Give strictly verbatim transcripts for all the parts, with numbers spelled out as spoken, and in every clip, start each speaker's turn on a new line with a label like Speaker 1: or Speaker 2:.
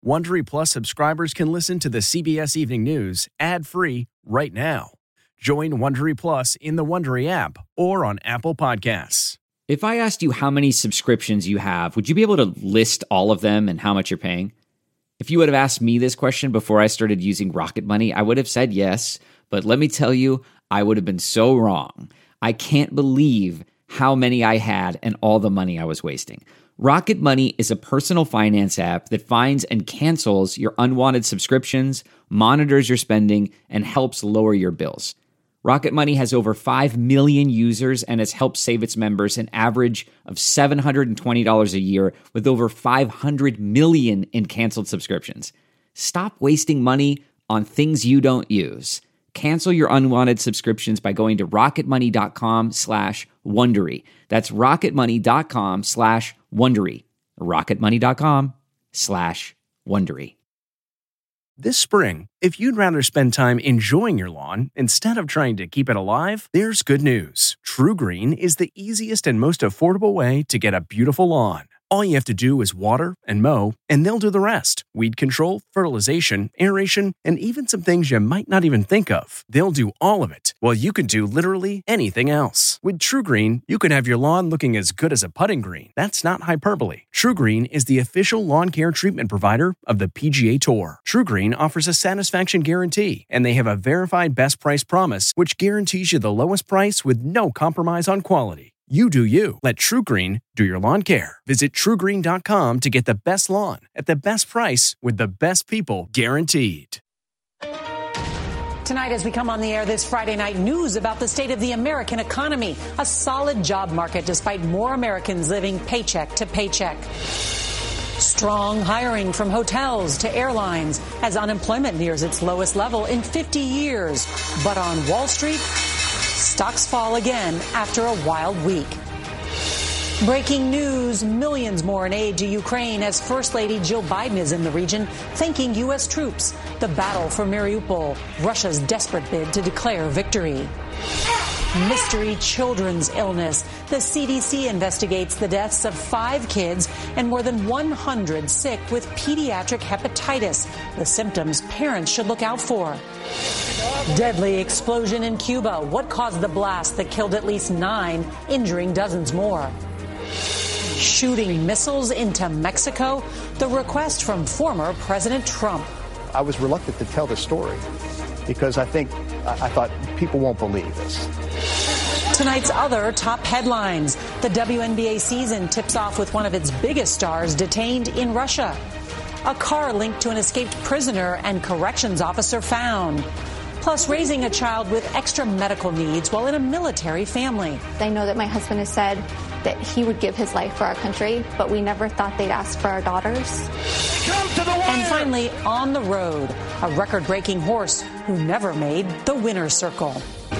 Speaker 1: Wondery Plus subscribers can listen to the C B S Evening News ad-free right now. Join Wondery Plus in the Wondery app or on Apple Podcasts.
Speaker 2: If I asked you how many subscriptions you have, would you be able to list all of them and how much you're paying? If you would have asked me this question before I started using Rocket Money, I would have said yes, but let me tell you, I would have been so wrong. I can't believe how many I had and all the money I was wasting. Rocket Money is a personal finance app that finds and cancels your unwanted subscriptions, monitors your spending, and helps lower your bills. Rocket Money has over five million users and has helped save its members an average of seven hundred twenty dollars a year with over five hundred million in canceled subscriptions. Stop wasting money on things you don't use. Cancel your unwanted subscriptions by going to rocketmoney.com slash Wondery. That's rocketmoney.com slash Wondery. rocketmoney.com slash Wondery.
Speaker 1: This spring, if you'd rather spend time enjoying your lawn instead of trying to keep it alive, there's good news. True Green is the easiest and most affordable way to get a beautiful lawn. All you have to do is water and mow, and they'll do the rest. Weed control, fertilization, aeration, and even some things you might not even think of. They'll do all of it, while you can do literally anything else. With True Green, you can have your lawn looking as good as a putting green. That's not hyperbole. True Green is the official lawn care treatment provider of the P G A Tour. True Green offers a satisfaction guarantee, and they have a verified best price promise, which guarantees you the lowest price with no compromise on quality. You do you. Let True Green do your lawn care. Visit true green dot com to get the best lawn at the best price with the best people guaranteed.
Speaker 3: Tonight, as we come on the air this Friday night, news about the state of the American economy. A solid job market despite more Americans living paycheck to paycheck. Strong hiring from hotels to airlines as unemployment nears its lowest level in fifty years. But on Wall Street, stocks fall again after a wild week. Breaking news, millions more in aid to Ukraine as First Lady Jill Biden is in the region thanking U S troops. The battle for Mariupol, Russia's desperate bid to declare victory. Mystery children's illness. The C D C investigates the deaths of five kids and more than one hundred sick with pediatric hepatitis, the symptoms parents should look out for. Deadly explosion in Cuba. What caused the blast that killed at least nine, injuring dozens more? Shooting missiles into Mexico. The request from former President Trump.
Speaker 4: I was reluctant to tell the story because I think I thought people won't believe this.
Speaker 3: Tonight's other top headlines. The W N B A season tips off with one of its biggest stars detained in Russia. A car linked to an escaped prisoner and corrections officer found. Plus, raising a child with extra medical needs while in a military family.
Speaker 5: I know that my husband has said that he would give his life for our country, but we never thought they'd ask for our daughters.
Speaker 3: Come to the wire. And finally, on the road, a record-breaking horse who never made the winner's circle.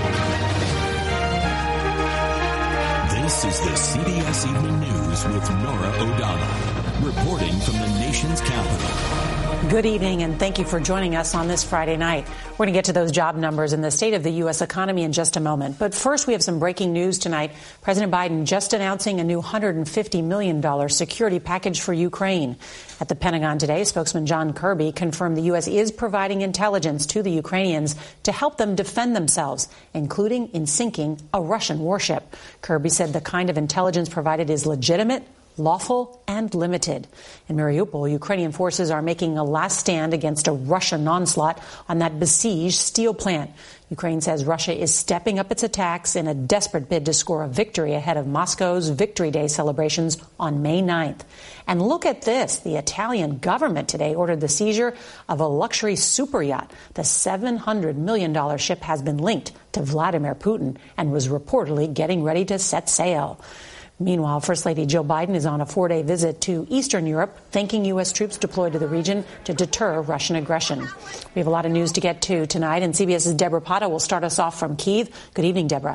Speaker 6: This is the C B S Evening News with Norah O'Donnell, reporting from the nation's capital.
Speaker 3: Good evening, and thank you for joining us on this Friday night. We're going to get to those job numbers and the state of the U S economy in just a moment. But first, we have some breaking news tonight. President Biden just announcing a new one hundred fifty million dollars security package for Ukraine. At the Pentagon today, spokesman John Kirby confirmed the U S is providing intelligence to the Ukrainians to help them defend themselves, including in sinking a Russian warship. Kirby said the kind of intelligence provided is legitimate, lawful, and limited. In Mariupol, Ukrainian forces are making a last stand against a Russian onslaught on that besieged steel plant. Ukraine says Russia is stepping up its attacks in a desperate bid to score a victory ahead of Moscow's Victory Day celebrations on May ninth. And look at this. The Italian government today ordered the seizure of a luxury super yacht. The seven hundred million dollars ship has been linked to Vladimir Putin and was reportedly getting ready to set sail. Meanwhile, First Lady Jill Biden is on a four-day visit to Eastern Europe, thanking U S troops deployed to the region to deter Russian aggression. We have a lot of news to get to tonight, and CBS's Deborah Patta will start us off from Kyiv. Good evening, Deborah.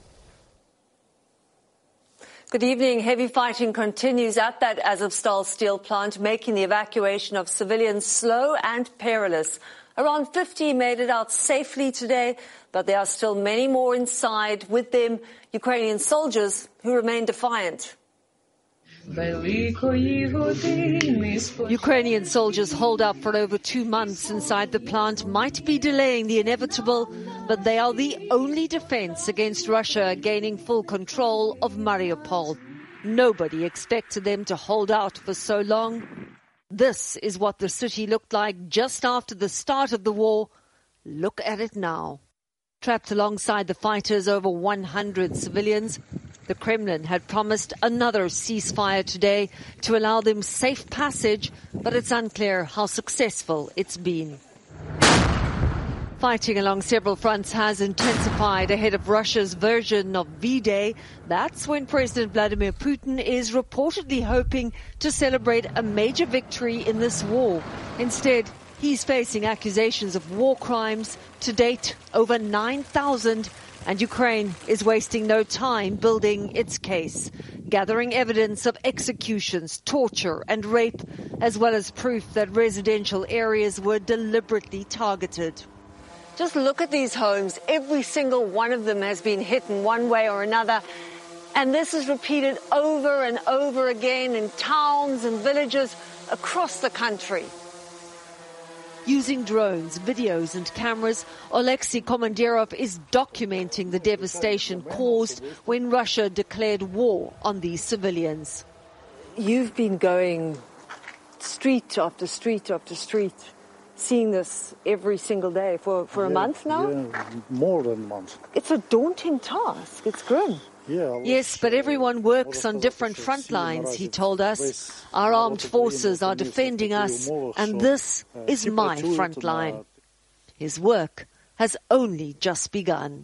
Speaker 7: Good evening. Heavy fighting continues at that Azovstal steel plant, making the evacuation of civilians slow and perilous. Around fifty made it out safely today, but there are still many more inside, with them Ukrainian soldiers who remain defiant. Ukrainian soldiers holed up for over two months inside the plant might be delaying the inevitable, but they are the only defense against Russia gaining full control of Mariupol. Nobody expected them to hold out for so long. This is what the city looked like just after the start of the war. Look at it now. Trapped alongside the fighters, over one hundred civilians. The Kremlin had promised another ceasefire today to allow them safe passage, but it's unclear how successful it's been. Fighting along several fronts has intensified ahead of Russia's version of V-Day. That's when President Vladimir Putin is reportedly hoping to celebrate a major victory in this war. Instead, he's facing accusations of war crimes. To date, over nine thousand, and Ukraine is wasting no time building its case, gathering evidence of executions, torture and rape, as well as proof that residential areas were deliberately targeted. Just look at these homes. Every single one of them has been hit in one way or another. And this is repeated over and over again in towns and villages across the country.
Speaker 3: Using drones, videos and cameras, Oleksiy Komandirov is documenting the devastation caused when Russia declared war on these civilians.
Speaker 7: You've been going street after street after street, seeing this every single day for, for a
Speaker 8: yeah,
Speaker 7: month now?
Speaker 8: Yeah, more than a month.
Speaker 7: It's a daunting task. It's grim.
Speaker 8: Yeah,
Speaker 3: yes, but everyone works on different front lines, he told us. Our armed forces are defending us, and this is my front line. His work has only just begun.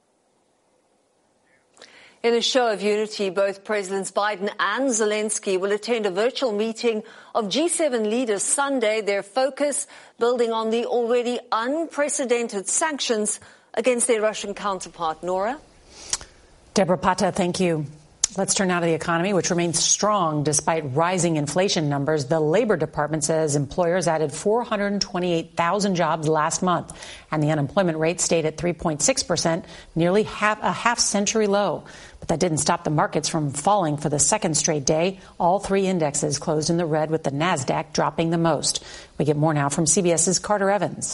Speaker 7: In a show of unity, both Presidents Biden and Zelensky will attend a virtual meeting of G seven leaders Sunday, their focus building on the already unprecedented sanctions against their Russian counterpart. Nora?
Speaker 3: Deborah Pata, thank you. Let's turn now to the economy, which remains strong despite rising inflation numbers. The Labor Department says employers added four hundred twenty-eight thousand jobs last month, and the unemployment rate stayed at three point six percent, nearly half a half-century low. But that didn't stop the markets from falling for the second straight day. All three indexes closed in the red, with the NASDAQ dropping the most. We get more now from CBS's Carter Evans.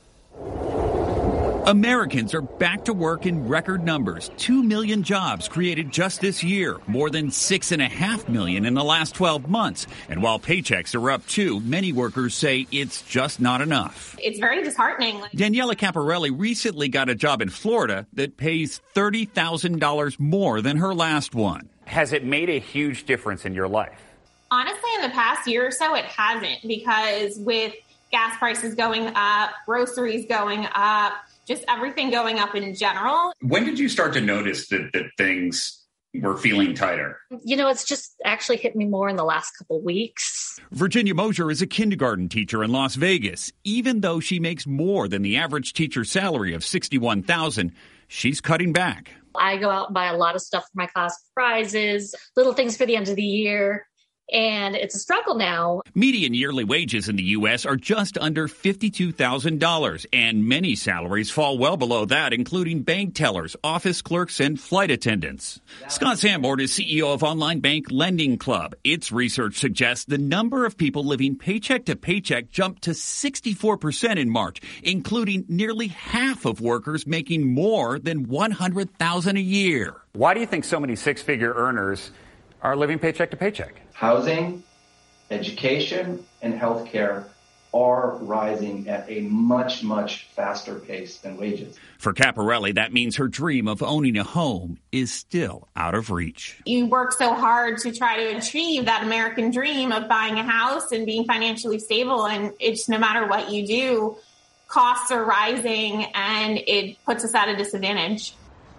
Speaker 9: Americans are back to work in record numbers. Two million jobs created just this year, more than six and a half million in the last twelve months. And while paychecks are up too, many workers say it's just not enough.
Speaker 10: It's very disheartening.
Speaker 9: Daniela Caparelli recently got a job in Florida that pays thirty thousand dollars more than her last one.
Speaker 11: Has it made a huge difference in your life?
Speaker 10: Honestly, in the past year or so, it hasn't, because with gas prices going up, groceries going up, just everything going up in general.
Speaker 12: When did you start to notice that, that things were feeling tighter?
Speaker 13: You know, it's just actually hit me more in the last couple weeks.
Speaker 9: Virginia Mosier is a kindergarten teacher in Las Vegas. Even though she makes more than the average teacher's salary of sixty-one thousand dollars, she's cutting back.
Speaker 13: I go out and buy a lot of stuff for my class prizes, little things for the end of the year. And it's a struggle now.
Speaker 9: Median yearly wages in the U S are just under fifty-two thousand dollars, and many salaries fall well below that, including bank tellers, office clerks, and flight attendants. Scott Sanborn is C E O of Online Bank Lending Club. Its research suggests the number of people living paycheck to paycheck jumped to sixty-four percent in March, including nearly half of workers making more than one hundred thousand dollars a year.
Speaker 11: Why do you think so many six-figure earners are living paycheck to paycheck?
Speaker 14: Housing, education, and healthcare are rising at a much, much faster pace than wages.
Speaker 9: For Caparelli, that means her dream of owning a home is still out of reach.
Speaker 10: You work so hard to try to achieve that American dream of buying a house and being financially stable, and it's no matter what you do, costs are rising, and it puts us at a disadvantage.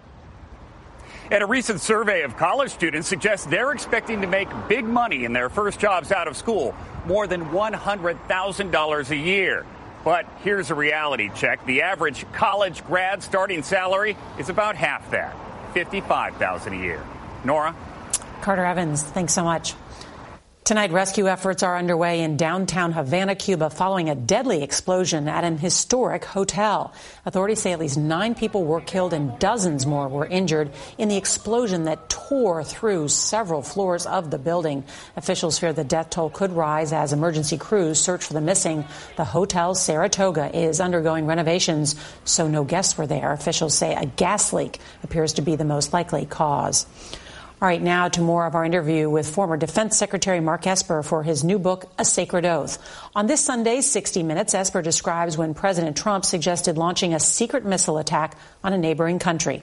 Speaker 11: And a recent survey of college students suggests they're expecting to make big money in their first jobs out of school, more than one hundred thousand dollars a year. But here's a reality check. The average college grad starting salary is about half that, fifty-five thousand dollars a year. Nora?
Speaker 3: Carter Evans, thanks so much. Tonight, rescue efforts are underway in downtown Havana, Cuba, following a deadly explosion at an historic hotel. Authorities say at least nine people were killed and dozens more were injured in the explosion that tore through several floors of the building. Officials fear the death toll could rise as emergency crews search for the missing. The Hotel Saratoga is undergoing renovations, so no guests were there. Officials say a gas leak appears to be the most likely cause. All right, now to more of our interview with former Defense Secretary Mark Esper for his new book, A Sacred Oath. On this Sunday's sixty minutes, Esper describes when President Trump suggested launching a secret missile attack on a neighboring country.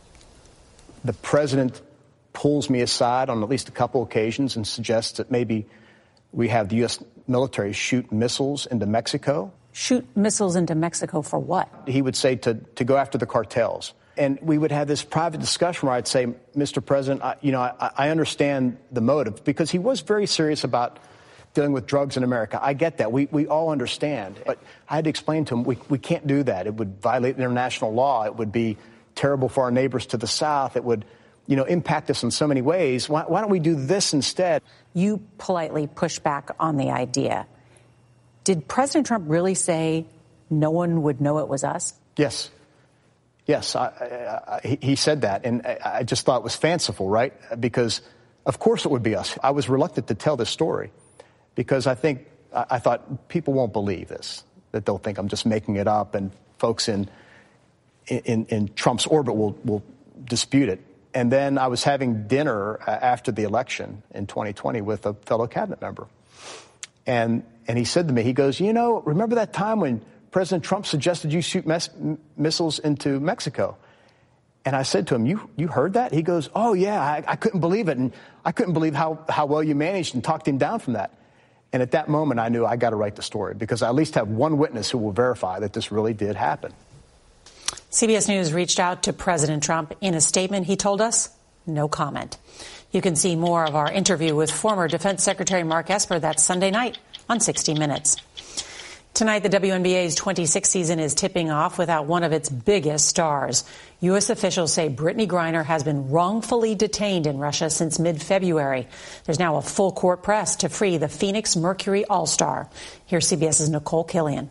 Speaker 4: The president pulls me aside on at least a couple occasions and suggests that maybe we have the U S military shoot missiles into Mexico.
Speaker 3: Shoot missiles into Mexico for what?
Speaker 4: He would say to, to go after the cartels. And we would have this private discussion where I'd say, Mister President, I, you know, I, I understand the motive, because he was very serious about dealing with drugs in America. I get that. We we all understand. But I had to explain to him, we, we can't do that. It would violate international law. It would be terrible for our neighbors to the south. It would, you know, impact us in so many ways. Why, why don't we do this instead?
Speaker 3: You politely push back on the idea. Did President Trump really say no one would know it was us?
Speaker 4: Yes. Yes, I, I, I, he said that, and I, I just thought it was fanciful, right? Because, of course, it would be us. I was reluctant to tell this story because I think I, I thought people won't believe this, that they'll think I'm just making it up, and folks in in, in Trump's orbit will, will dispute it. And then I was having dinner uh, after the election in twenty twenty with a fellow cabinet member, and and he said to me, he goes, you know, remember that time when President Trump suggested you shoot mes- missiles into Mexico? And I said to him, you you heard that? He goes, oh, yeah, I, I couldn't believe it. And I couldn't believe how, how well you managed, and talked him down from that. And at that moment, I knew I got to write the story, because I at least have one witness who will verify that this really did happen.
Speaker 3: C B S News reached out to President Trump. In a statement, he told us, no comment. You can see more of our interview with former Defense Secretary Mark Esper that Sunday night on sixty minutes. Tonight, the W N B A's twenty-sixth season is tipping off without one of its biggest stars. U S officials say Brittney Griner has been wrongfully detained in Russia since mid-February. There's now a full court press to free the Phoenix Mercury All-Star. Here's CBS's Nicole Killian.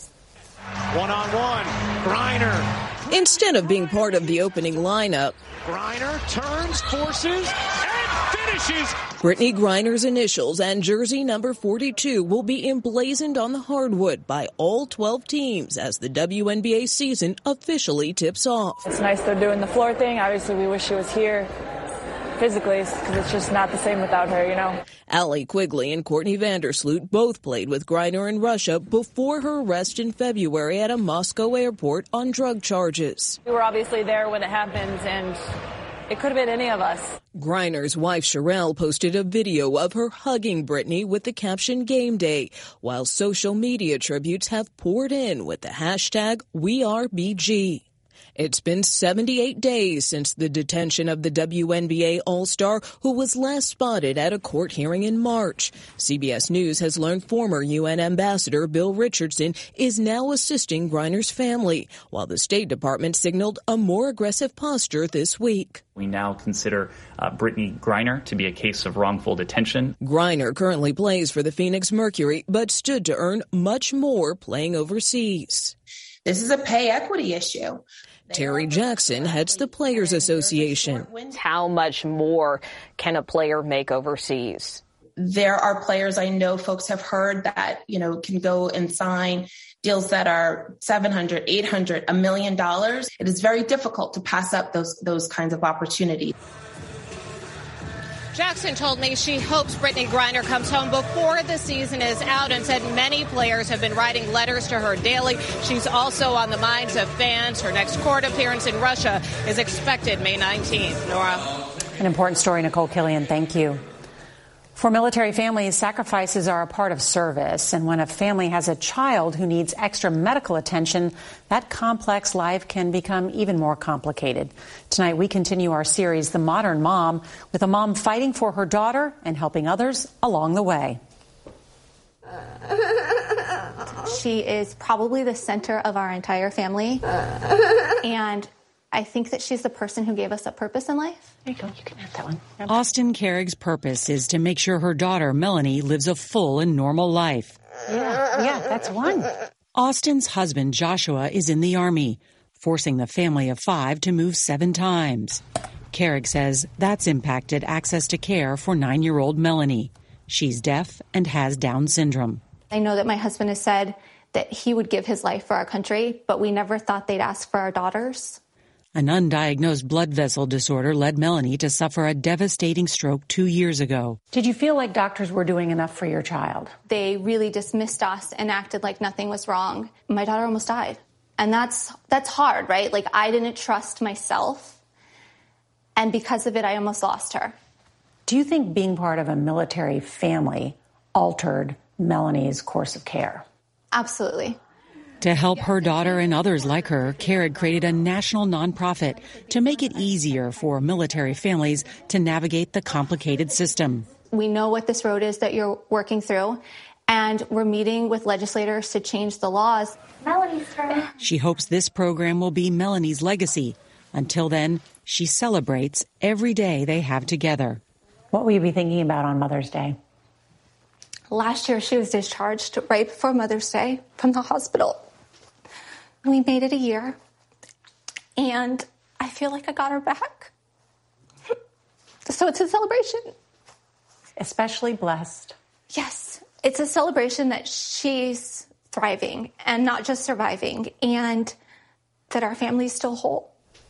Speaker 15: One-on-one, Griner. Instead of being part of the opening lineup, Griner turns, forces, and finishes. Brittney Griner's initials and jersey number forty-two will be emblazoned on the hardwood by all twelve teams as the W N B A season officially tips off.
Speaker 16: It's nice they're doing the floor thing. Obviously, we wish she was here physically, because it's just not the same without her, you know.
Speaker 15: Allie Quigley and Courtney Vandersloot both played with Griner in Russia before her arrest in February at a Moscow airport on drug charges.
Speaker 16: We were obviously there when it happened, and it could have been any of us.
Speaker 15: Griner's wife, Sherelle, posted a video of her hugging Brittney with the caption Game Day, while social media tributes have poured in with the hashtag We Are B G. It's been seventy-eight days since the detention of the W N B A All-Star, who was last spotted at a court hearing in March. C B S News has learned former U N Ambassador Bill Richardson is now assisting Griner's family, while the State Department signaled a more aggressive posture this week.
Speaker 17: We now consider uh, Brittney Griner to be a case of wrongful detention.
Speaker 15: Griner currently plays for the Phoenix Mercury, but stood to earn much more playing overseas.
Speaker 18: This is a pay equity issue.
Speaker 15: Terry Jackson heads the Players Association.
Speaker 19: How much more can a player make overseas?
Speaker 18: There are players I know folks have heard that, you know, can go and sign deals that are seven hundred, eight hundred, a million dollars. It is very difficult to pass up those those kinds of opportunities.
Speaker 20: Jackson told me she hopes Brittney Griner comes home before the season is out, and said many players have been writing letters to her daily. She's also on the minds of fans. Her next court appearance in Russia is expected May nineteenth. Nora.
Speaker 3: An important story, Nicole Killian. Thank you. For military families, sacrifices are a part of service. And when a family has a child who needs extra medical attention, that complex life can become even more complicated. Tonight, we continue our series, The Modern Mom, with a mom fighting for her daughter and helping others along the way.
Speaker 5: She is probably the center of our entire family. And I think that she's the person who gave us a purpose in life.
Speaker 3: There you go. You can have that one. Yep.
Speaker 21: Austin Carrick's purpose is to make sure her daughter, Melanie, lives a full and normal life.
Speaker 3: Yeah, yeah, that's one.
Speaker 21: Austin's husband, Joshua, is in the Army, forcing the family of five to move seven times. Carrick says that's impacted access to care for nine-year-old Melanie. She's deaf and has Down syndrome.
Speaker 5: I know that my husband has said that he would give his life for our country, but we never thought they'd ask for our daughters.
Speaker 21: An undiagnosed blood vessel disorder led Melanie to suffer a devastating stroke two years ago.
Speaker 3: Did you feel like doctors were doing enough for your child?
Speaker 5: They really dismissed us and acted like nothing was wrong. My daughter almost died. And that's that's hard, right? Like, I didn't trust myself. And because of it, I almost lost her.
Speaker 3: Do you think being part of a military family altered Melanie's course of care?
Speaker 5: Absolutely.
Speaker 21: To help her daughter and others like her, Carrick created a national nonprofit to make it easier for military families to navigate the complicated system.
Speaker 5: We know what this road is that you're working through, and we're meeting with legislators to change the laws. Melanie's turn.
Speaker 21: She hopes this program will be Melanie's legacy. Until then, she celebrates every day they have together.
Speaker 3: What will you be thinking about on Mother's Day?
Speaker 5: Last year, she was discharged right before Mother's Day from the hospital. We made it a year, and I feel like I got her back. So it's a celebration.
Speaker 3: Especially blessed.
Speaker 5: Yes, it's a celebration that she's thriving and not just surviving, and that our family's still whole.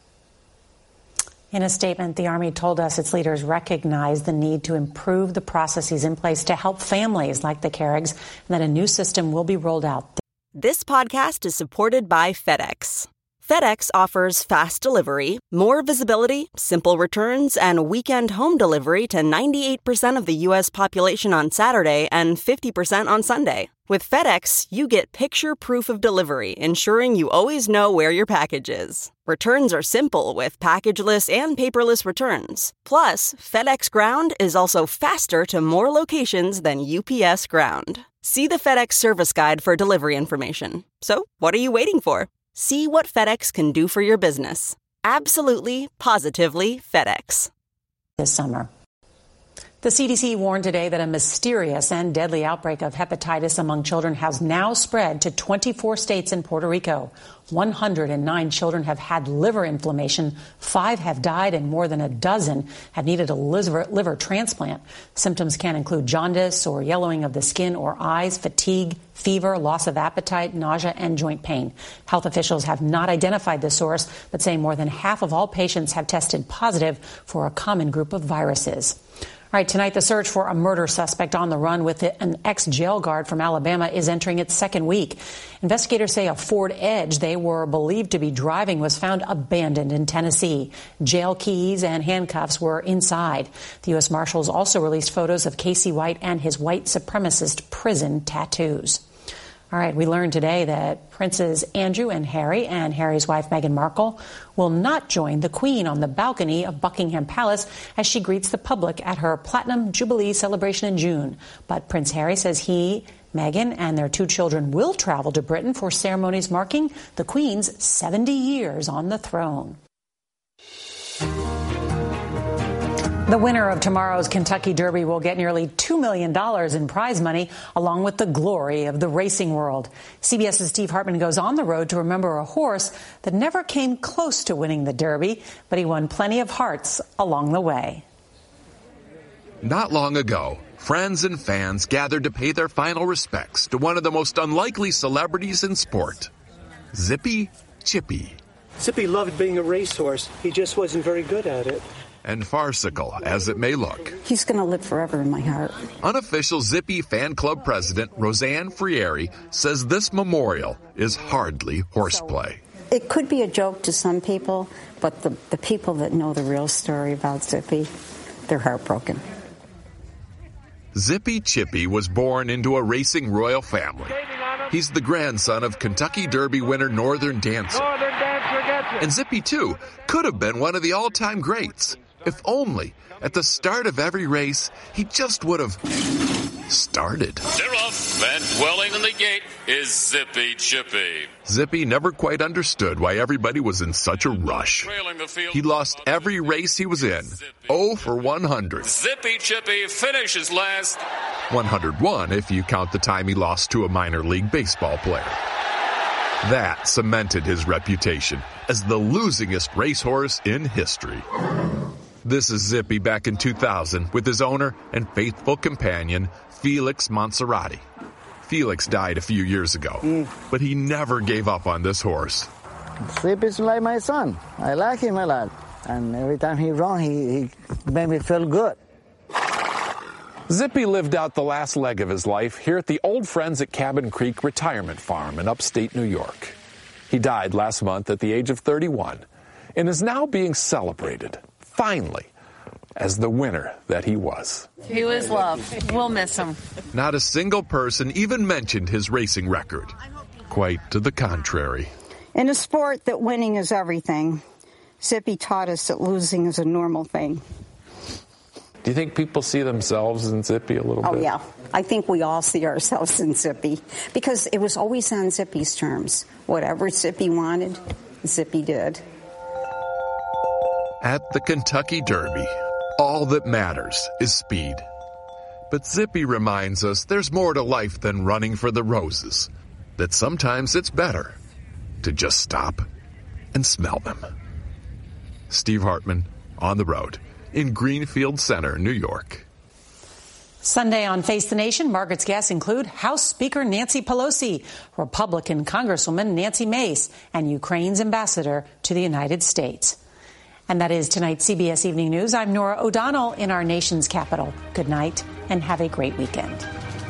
Speaker 3: In a statement, the Army told us its leaders recognize the need to improve the processes in place to help families like the Carricks, and that a new system will be rolled out.
Speaker 22: This podcast is supported by FedEx. FedEx offers fast delivery, more visibility, simple returns, and weekend home delivery to ninety-eight percent of the U S population on Saturday and fifty percent on Sunday. With FedEx, you get picture proof of delivery, ensuring you always know where your package is. Returns are simple with packageless and paperless returns. Plus, FedEx Ground is also faster to more locations than U P S Ground. See the FedEx service guide for delivery information. So, what are you waiting for? See what FedEx can do for your business. Absolutely, positively FedEx.
Speaker 3: This summer. The C D C warned today that a mysterious and deadly outbreak of hepatitis among children has now spread to twenty-four states and Puerto Rico. one hundred nine children have had liver inflammation, five have died, and more than a dozen have needed a liver, liver transplant. Symptoms can include jaundice or yellowing of the skin or eyes, fatigue, fever, loss of appetite, nausea, and joint pain. Health officials have not identified the source, but say more than half of all patients have tested positive for a common group of viruses. All right, tonight the search for a murder suspect on the run with an ex-jail guard from Alabama is entering its second week. Investigators say a Ford Edge they were believed to be driving was found abandoned in Tennessee. Jail keys and handcuffs were inside. The U S Marshals also released photos of Casey White and his white supremacist prison tattoos. All right, we learned today that Princes Andrew and Harry and Harry's wife Meghan Markle will not join the Queen on the balcony of Buckingham Palace as she greets the public at her Platinum Jubilee celebration in June. But Prince Harry says he, Meghan, and their two children will travel to Britain for ceremonies marking the Queen's seventy years on the throne. The winner of tomorrow's Kentucky Derby will get nearly two million dollars in prize money, along with the glory of the racing world. CBS's Steve Hartman goes on the road to remember a horse that never came close to winning the Derby, but he won plenty of hearts along the way.
Speaker 23: Not long ago, friends and fans gathered to pay their final respects to one of the most unlikely celebrities in sport, Zippy Chippy.
Speaker 24: Zippy loved being a racehorse. He just wasn't very good at it.
Speaker 23: And farcical as it may look,
Speaker 25: he's going to live forever in my heart.
Speaker 23: Unofficial Zippy fan club president Roseanne Frieri says this memorial is hardly horseplay.
Speaker 25: It could be a joke to some people, but the, the people that know the real story about Zippy, they're heartbroken.
Speaker 23: Zippy Chippy was born into a racing royal family. He's the grandson of Kentucky Derby winner Northern Dancer.
Speaker 24: Northern Dancer gets it.
Speaker 23: And Zippy, too, could have been one of the all-time greats. If only, at the start of every race, he just would have started.
Speaker 1: They're off, and dwelling in the gate is Zippy Chippy.
Speaker 23: Zippy never quite understood why everybody was in such a rush. He lost every race he was in, oh for one hundred.
Speaker 1: Zippy Chippy finishes last.
Speaker 23: one hundred one if you count the time he lost to a minor league baseball player. That cemented his reputation as the losingest racehorse in history. This is Zippy back in two thousand with his owner and faithful companion, Felix Monserrati. Felix died a few years ago, mm. but he never gave up on this horse.
Speaker 2: Zippy's like my son. I like him a lot. And every time he run, he, he made me feel good.
Speaker 6: Zippy lived out the last leg of his life here at the Old Friends at Cabin Creek Retirement Farm in upstate New York. He died last month at the age of thirty-one and is now being celebrated, finally, as the winner that he was.
Speaker 7: He was loved. We'll miss him.
Speaker 23: Not a single person even mentioned his racing record. Quite to the contrary.
Speaker 25: In a sport that winning is everything, Zippy taught us that losing is a normal thing.
Speaker 6: Do you think people see themselves in Zippy a little
Speaker 25: oh,
Speaker 6: bit?
Speaker 25: Oh, yeah. I think we all see ourselves in Zippy because it was always on Zippy's terms. Whatever Zippy wanted, Zippy did.
Speaker 23: At the Kentucky Derby, all that matters is speed. But Zippy reminds us there's more to life than running for the roses, that sometimes it's better to just stop and smell them. Steve Hartman, on the road in Greenfield Center, New York.
Speaker 3: Sunday on Face the Nation, Margaret's guests include House Speaker Nancy Pelosi, Republican Congresswoman Nancy Mace, and Ukraine's ambassador to the United States. And that is tonight's C B S Evening News. I'm Norah O'Donnell in our nation's capital. Good night and have a great weekend.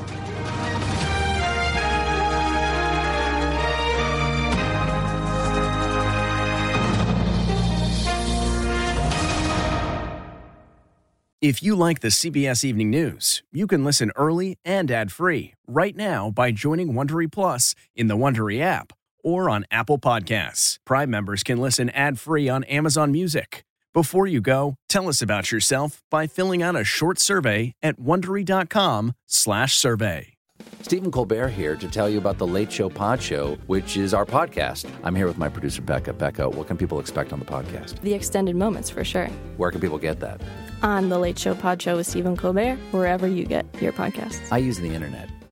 Speaker 8: If you like the C B S Evening News, you can listen early and ad-free right now by joining Wondery Plus in the Wondery app or on Apple Podcasts. Prime members can listen ad-free on Amazon Music. Before you go, tell us about yourself by filling out a short survey at Wondery.com slash survey.
Speaker 26: Stephen Colbert here to tell you about the Late Show Pod Show, which is our podcast. I'm here with my producer, Becca. Becca, what can people expect on the podcast?
Speaker 27: The extended moments, for sure.
Speaker 26: Where can people get that?
Speaker 27: On the Late Show Pod Show with Stephen Colbert, wherever you get your podcasts.
Speaker 26: I use the internet.